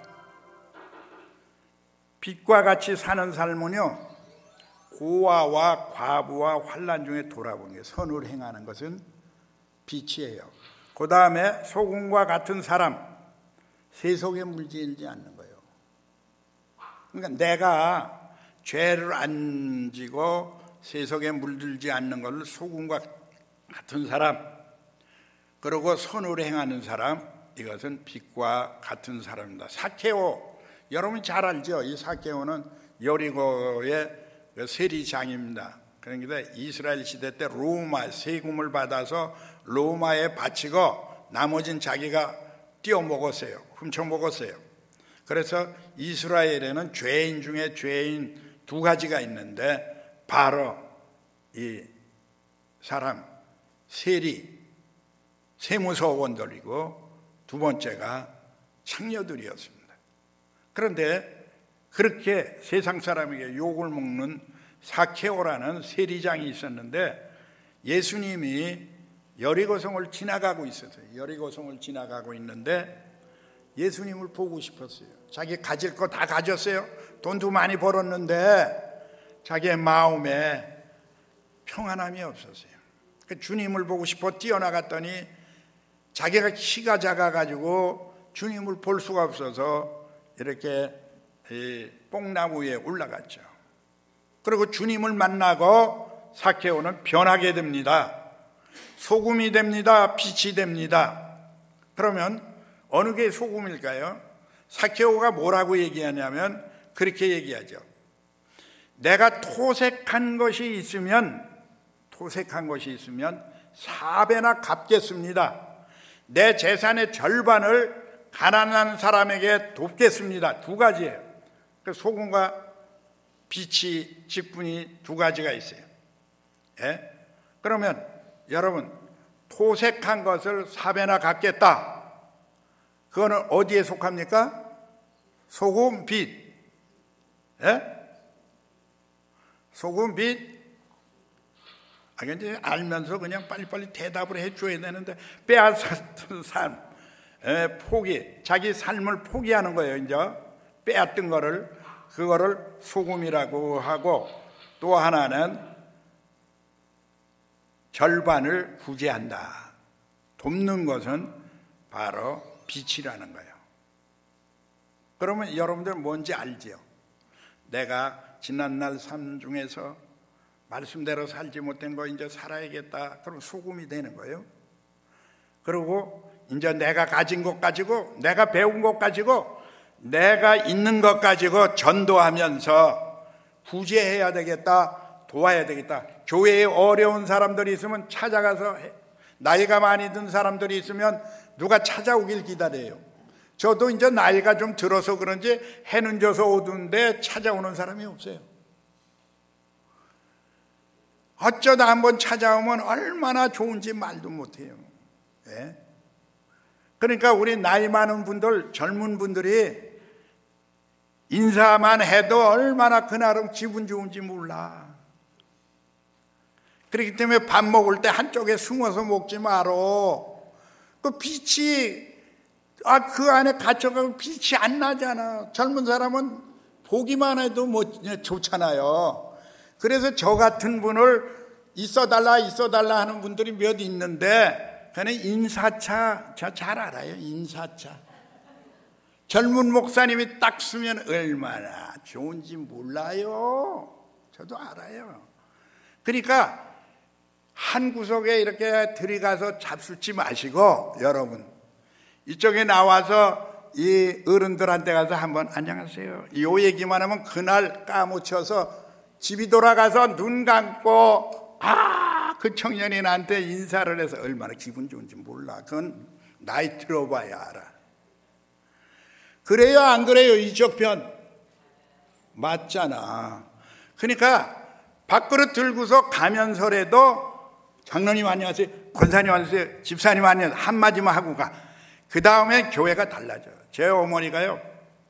빛과 같이 사는 삶은요, 고아와 과부와 환난 중에 돌아보는 게, 선을 행하는 것은 빛이에요. 그 다음에 소금과 같은 사람, 세속에 물들지 않는 거예요. 그러니까 내가 죄를 안 지고 세속에 물들지 않는 걸 소금과 같은 사람, 그리고 선을 행하는 사람, 이것은 빛과 같은 사람입니다. 삭개오, 여러분 잘 알죠? 이 삭개오는 여리고의 세리장입니다. 그런데 이스라엘 시대 때 로마 세금을 받아서 로마에 바치고 나머지는 자기가 띄어 먹었어요. 훔쳐 먹었어요. 그래서 이스라엘에는 죄인 중에 죄인 두 가지가 있는데 바로 이 사람 세리 세무서원들이고 두 번째가 창녀들이었습니다. 그런데 그렇게 세상 사람에게 욕을 먹는 사케오라는 세리장이 있었는데 예수님이 여리고성을 지나가고 있었어요. 여리고성을 지나가고 있는데 예수님을 보고 싶었어요. 자기 가질 거 다 가졌어요. 돈도 많이 벌었는데 자기의 마음에 평안함이 없었어요. 주님을 보고 싶어 뛰어나갔더니 자기가 키가 작아가지고 주님을 볼 수가 없어서 이렇게 뽕나무 위에 올라갔죠. 그리고 주님을 만나고 사케오는 변하게 됩니다. 소금이 됩니다. 빛이 됩니다. 그러면 어느 게 소금일까요? 사케오가 뭐라고 얘기하냐면 그렇게 얘기하죠. 내가 토색한 것이 있으면 토색한 것이 있으면 사배나 갚겠습니다. 내 재산의 절반을 가난한 사람에게 돕겠습니다. 두 가지예요. 소금과 빛이 직분이 두 가지가 있어요. 예? 그러면 여러분 토색한 것을 사배나 갚겠다. 그거는 어디에 속합니까? 소금, 빛. 예? 소금, 빛. 아, 이제 알면서 그냥 빨리빨리 대답을 해줘야 되는데 빼앗은 삶, 에, 포기, 자기 삶을 포기하는 거예요. 이제 빼앗던 거를 그거를 소금이라고 하고 또 하나는 절반을 구제한다. 돕는 것은 바로 빛이라는 거예요. 그러면 여러분들 뭔지 알지요? 내가 지난날 삶 중에서 말씀대로 살지 못한 거 이제 살아야겠다. 그럼 소금이 되는 거예요. 그리고 이제 내가 가진 것 가지고 내가 배운 것 가지고 내가 있는 것 가지고 전도하면서 구제해야 되겠다. 도와야 되겠다. 교회에 어려운 사람들이 있으면 찾아가서 해. 나이가 많이 든 사람들이 있으면 누가 찾아오길 기다려요. 저도 이제 나이가 좀 들어서 그런지 해는 져서 오던데 찾아오는 사람이 없어요. 어쩌다 한번 찾아오면 얼마나 좋은지 말도 못해요. 예? 그러니까 우리 나이 많은 분들, 젊은 분들이 인사만 해도 얼마나 그날은 기분 좋은지 몰라. 그렇기 때문에 밥 먹을 때 한쪽에 숨어서 먹지 말어. 그 빛이 아, 그 안에 갇혀가고 빛이 안 나잖아. 젊은 사람은 보기만 해도 뭐 좋잖아요. 그래서 저 같은 분을 있어달라 있어달라 하는 분들이 몇 있는데 그는 인사차 저 잘 알아요. 인사차 젊은 목사님이 딱 쓰면 얼마나 좋은지 몰라요. 저도 알아요. 그러니까 한 구석에 이렇게 들어가서 잡수지 마시고 여러분 이쪽에 나와서 이 어른들한테 가서 한번 안녕하세요 요 얘기만 하면 그날 까무쳐서 집이 돌아가서 눈 감고 아 그 청년이 나한테 인사를 해서 얼마나 기분 좋은지 몰라. 그건 나이 들어봐야 알아. 그래요 안 그래요? 이쪽 편 맞잖아. 그러니까 밥그릇 들고서 가면서라도 장로님 안녕하세요, 권사님 안녕하세요, 집사님 안녕하세요 한마디만 하고 가. 그 다음에 교회가 달라져요. 제 어머니가요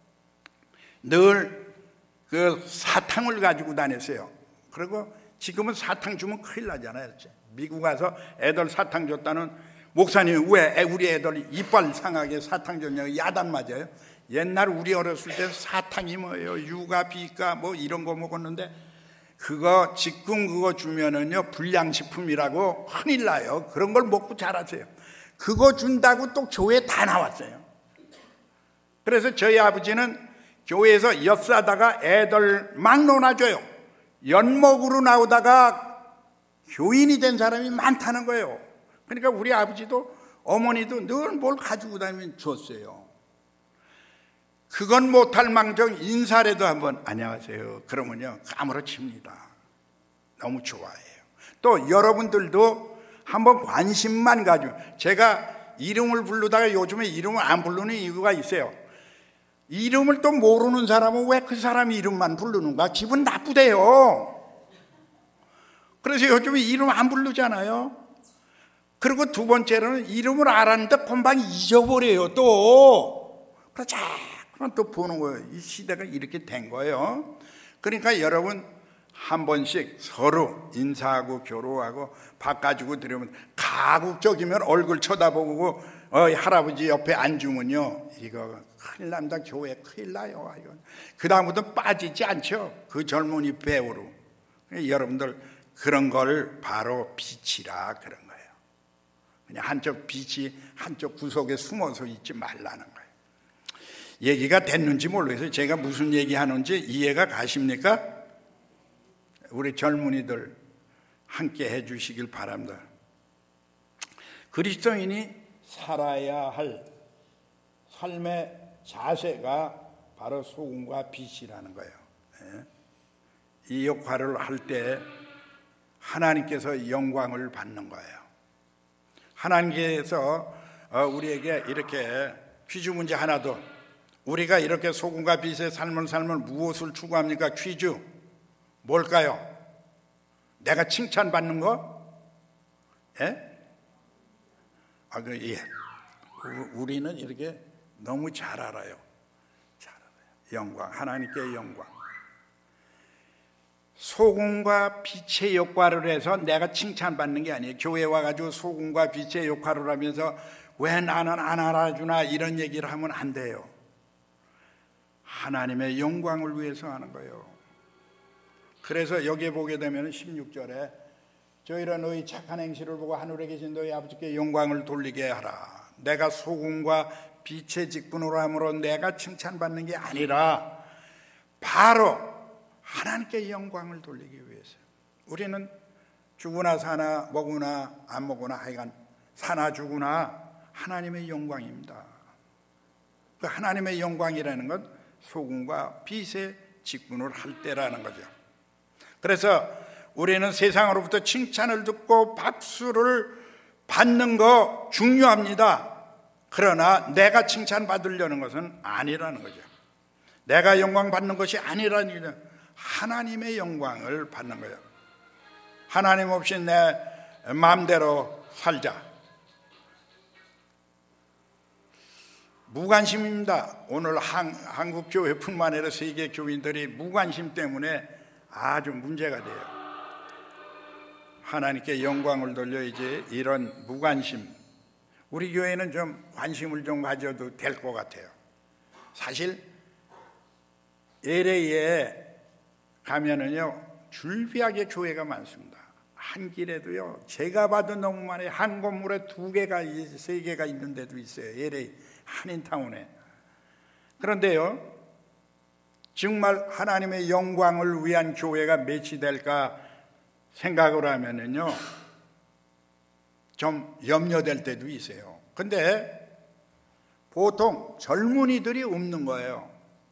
늘 그 사탕을 가지고 다녔어요. 그리고 지금은 사탕 주면 큰일 나잖아요. 미국 가서 애들 사탕 줬다는 목사님 왜 우리 애들 이빨 상하게 사탕 줬냐고 야단 맞아요. 옛날 우리 어렸을 때 사탕이 뭐예요? 유가 비가 뭐 이런 거 먹었는데 그거 지금 그거 주면은요 불량식품이라고 큰일 나요. 그런 걸 먹고 자라세요. 그거 준다고 또 교회에 다 나왔어요. 그래서 저희 아버지는 교회에서 엿사다가 애들 막 놀아줘요. 연목으로 나오다가 교인이 된 사람이 많다는 거예요. 그러니까 우리 아버지도 어머니도 늘 뭘 가지고 다니면 줬어요. 그건 못할 망정 인사라도 한번 안녕하세요 그러면요 까무러칩니다. 그러니까 우리 아버지도 어머니도 늘 뭘 가지고 다니면 줬어요. 그건 못할 망정 인사라도 한번 안녕하세요 그러면요 까무러칩니다. 그러니까 우리 아버지도 어머니도 늘 뭘 가지고 다니면 줬어요. 그건 못할 망정 인사라도 한번 안녕하세요 그러면요 까무러칩니다. 너무 좋아해요. 또 여러분들도 한번 관심만 가지고, 제가 이름을 부르다가 요즘에 이름을 안 부르는 이유가 있어요. 이름을 또 모르는 사람은 왜 그 사람 이름만 부르는가? 기분 나쁘대요. 그래서 요즘에 이름 안 부르잖아요. 그리고 두 번째로는 이름을 알았는데 금방 잊어버려요 또. 그래서 자꾸만 또 보는 거예요. 이 시대가 이렇게 된 거예요. 그러니까 여러분 한 번씩 서로 인사하고 교류하고 바꿔주고 들으면, 가국적이면 얼굴 쳐다보고 어, 할아버지 옆에 앉으면요, 이거 큰일 납니다. 교회 큰일 나요. 그 다음부터 빠지지 않죠, 그 젊은이 배우로. 여러분들 그런 걸 바로 빛이라 그런 거예요. 그냥 한쪽 빛이 한쪽 구석에 숨어서 있지 말라는 거예요. 얘기가 됐는지 모르겠어요. 제가 무슨 얘기하는지 이해가 가십니까? 우리 젊은이들 함께 해 주시길 바랍니다. 그리스도인이 살아야 할 삶의 자세가 바로 소금과 빛이라는 거예요. 이 역할을 할 때 하나님께서 영광을 받는 거예요. 하나님께서 우리에게 이렇게 퀴즈 문제 하나 더, 우리가 이렇게 소금과 빛의 삶을 살면 무엇을 추구합니까? 퀴즈 뭘까요? 내가 칭찬받는 거? 예? 아, 그, 예. 우리는 이렇게 너무 잘 알아요. 잘 알아요. 영광, 하나님께 영광. 소금과 빛의 역할을 해서 내가 칭찬받는 게 아니에요. 교회 와가지고 소금과 빛의 역할을 하면서 왜 나는 안 알아주나 이런 얘기를 하면 안 돼요. 하나님의 영광을 위해서 하는 거예요. 그래서 여기에 보게 되면 십육 절에 저희라 너희 착한 행실을 보고 하늘에 계신 너희 아버지께 영광을 돌리게 하라. 내가 소금과 빛의 직분으로 함으로 내가 칭찬받는 게 아니라 바로 하나님께 영광을 돌리기 위해서. 우리는 죽으나 사나 먹으나 안 먹으나 하여간 사나 죽으나 하나님의 영광입니다. 그 하나님의 영광이라는 건 소금과 빛의 직분을 할 때라는 거죠. 그래서 우리는 세상으로부터 칭찬을 듣고 박수를 받는 거 중요합니다. 그러나 내가 칭찬받으려는 것은 아니라는 거죠. 내가 영광 받는 것이 아니라는 거죠. 하나님의 영광을 받는 거예요. 하나님 없이 내 마음대로 살자. 무관심입니다. 오늘 한, 한국 교회뿐만 아니라 세계 교인들이 무관심 때문에 아주 문제가 돼요. 하나님께 영광을 돌려야지 이런 무관심, 우리 교회는 좀 관심을 좀 가져도 될 것 같아요. 사실 엘에이에 가면은요 줄비하게 교회가 많습니다. 한 길에도요 제가 봐도 너무 많아요. 한 건물에 두 개가 세 개가 있는 데도 있어요. 엘에이 한인타운에. 그런데요 정말 하나님의 영광을 위한 교회가 몇이 될까 생각을 하면은요 좀 염려될 때도 있어요. 근데 보통 젊은이들이 없는 거예요.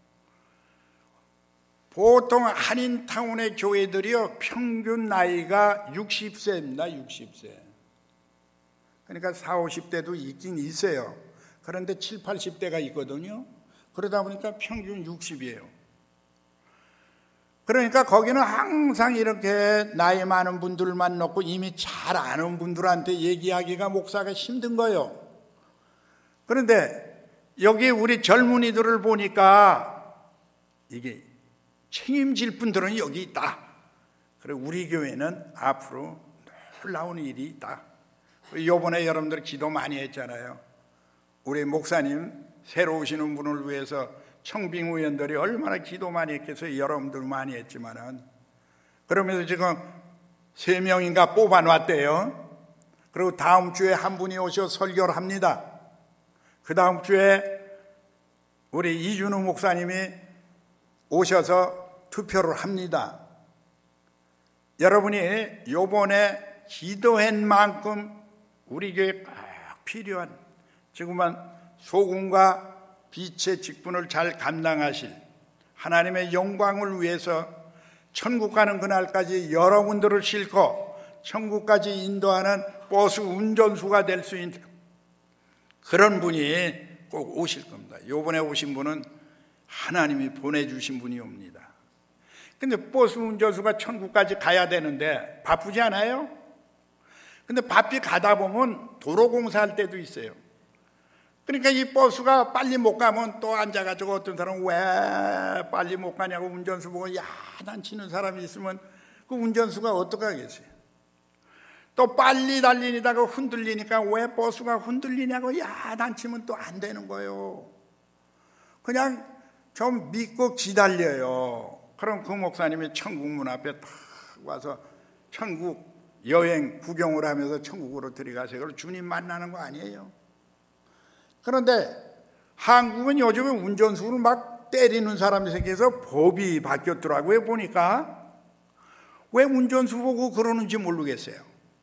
보통 한인타운의 교회들이요 평균 나이가 육십 세입니다. 육십 세. 그러니까 사오십 대도 있긴 있어요. 그런데 칠, 팔십 대가 있거든요. 그러다 보니까 평균 육십이에요. 그러니까 거기는 항상 이렇게 나이 많은 분들만 넣고 이미 잘 아는 분들한테 얘기하기가 목사가 힘든 거예요. 그런데 여기 우리 젊은이들을 보니까 이게 책임질 분들은 여기 있다. 그리고 우리 교회는 앞으로 놀라운 일이 있다. 이번에 여러분들 기도 많이 했잖아요. 우리 목사님 새로 오시는 분을 위해서 청빙 의원들이 얼마나 기도 많이 했겠어요. 여러분들 많이 했지만은. 그러면서 지금 세 명인가 뽑아놨대요. 그리고 다음 주에 한 분이 오셔서 설교를 합니다. 그 다음 주에 우리 이준우 목사님이 오셔서 투표를 합니다. 여러분이 요번에 기도한 만큼 우리 교회에 꼭 필요한 지금은 소금과 빛의 직분을 잘 감당하실 하나님의 영광을 위해서 천국 가는 그날까지 여러분들을 싣고 천국까지 인도하는 버스 운전수가 될 수 있는 그런 분이 꼭 오실 겁니다. 이번에 오신 분은 하나님이 보내주신 분이 옵니다. 근데 버스 운전수가 천국까지 가야 되는데 바쁘지 않아요? 근데 바삐 가다 보면 도로 공사할 때도 있어요. 그러니까 이 버스가 빨리 못 가면 또 앉아가지고 어떤 사람은 왜 빨리 못 가냐고 운전수 보고 야단치는 사람이 있으면 그 운전수가 어떡하겠어요? 또 빨리 달리다가 흔들리니까 왜 버스가 흔들리냐고 야단치면 또 안 되는 거예요. 그냥 좀 믿고 기다려요. 그럼 그 목사님이 천국 문 앞에 딱 와서 천국 여행 구경을 하면서 천국으로 들어가세요. 그럼 주님 만나는 거 아니에요? 그런데 한국은 요즘에 운전수를 막 때리는 사람이 생겨서 법이 바뀌었더라고요. 보니까 왜 운전수 보고 그러는지 모르겠어요.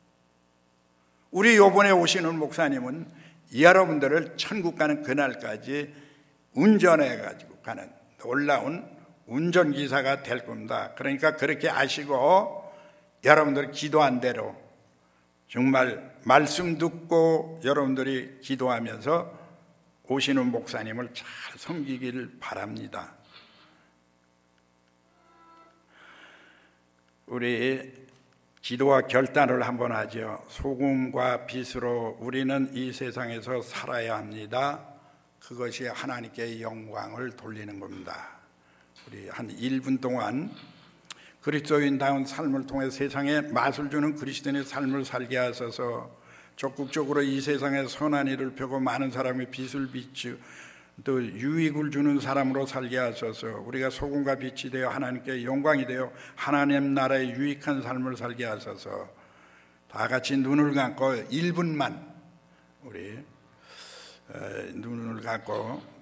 우리 요번에 오시는 목사님은 여러분들을 천국 가는 그날까지 운전해가지고 가는 놀라운 운전기사가 될 겁니다. 그러니까 그렇게 아시고 여러분들이 기도한 대로 정말 말씀 듣고 여러분들이 기도하면서 오시는 목사님을 잘 섬기기를 바랍니다. 우리 기도와 결단을 한번 하죠. 소금과 빛으로 우리는 이 세상에서 살아야 합니다. 그것이 하나님께 영광을 돌리는 겁니다. 우리 한 일 분 동안 그리스도인다운 삶을 통해 세상에 맛을 주는 그리스도인의 삶을 살게 하셔서 적극적으로 이 세상에 선한 일을 펴고 많은 사람의 빛을 비추 또 유익을 주는 사람으로 살게 하셔서 우리가 소금과 빛이 되어 하나님께 영광이 되어 하나님 나라의 유익한 삶을 살게 하셔서 다 같이 눈을 감고 일 분만 우리 눈을 감고